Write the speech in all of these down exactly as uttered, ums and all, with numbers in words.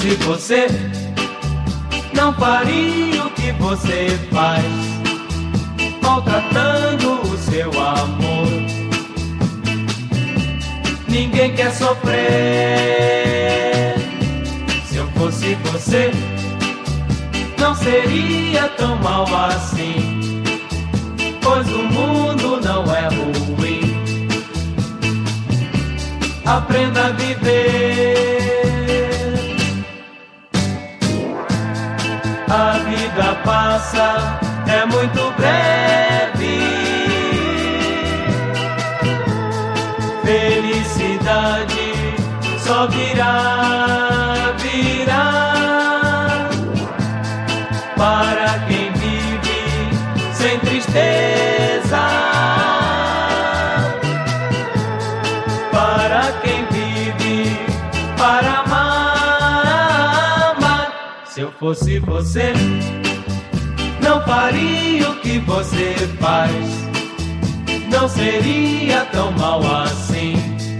fosse você, não faria o que você faz, maltratando o seu amor. Ninguém quer sofrer. Se eu fosse você, não seria tão mal assim, pois o mundo não é ruim. Aprenda a viver. A vida passa, é muito breve. Felicidade só virá, virá para quem vive sem tristeza, para quem vive para amar, amar. Se eu fosse você, não faria o que você faz, não seria tão mal assim.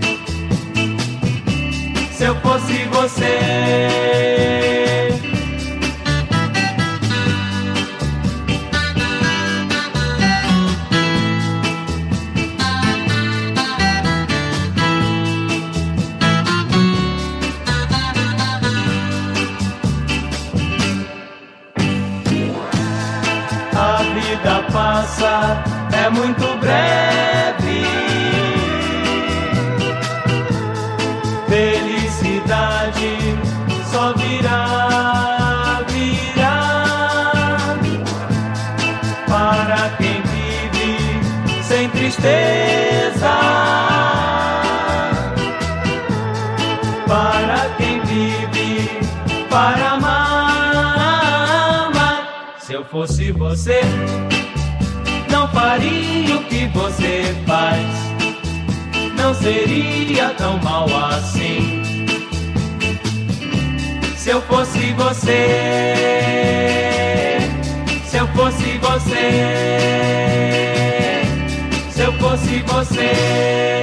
Se eu fosse você, a vida passa, é muito breve. Felicidade só virá, virá para quem vive sem tristeza, para quem vive para amar, amar. Se eu fosse você, não faria o que você faz, não seria tão mal assim. Se eu fosse você, se eu fosse você, se eu fosse você.